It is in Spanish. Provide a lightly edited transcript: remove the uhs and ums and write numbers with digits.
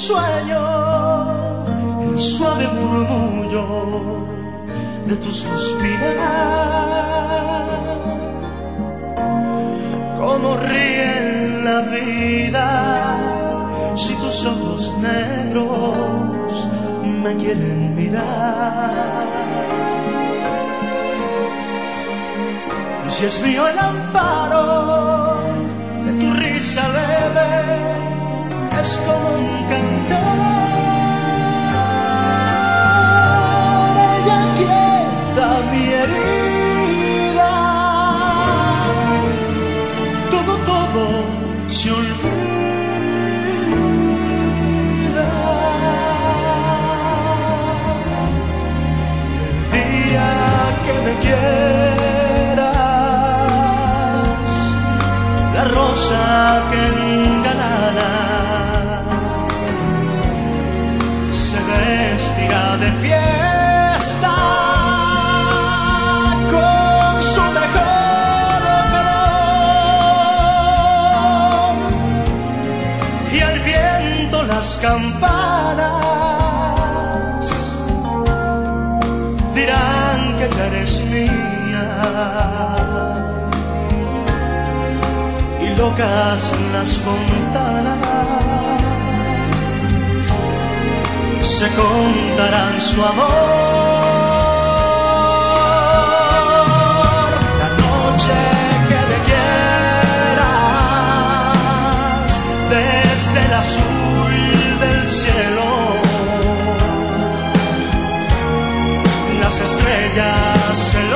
sueño, el suave murmullo de tu suspirar. Cómo ríe la vida si tus ojos negros me quieren mirar. Y si es mío el amparo de tu risa leve, es como un cantar. Ella quieta mi herida, todo se olvida. El día que me quieras, la rosa que engalana se vestirá de fiesta con su mejor color, y al viento las campanas dirán que ya eres mía, y locas las fontanas se contarán su amor. La noche que me quieras, desde el azul del cielo, las estrellas se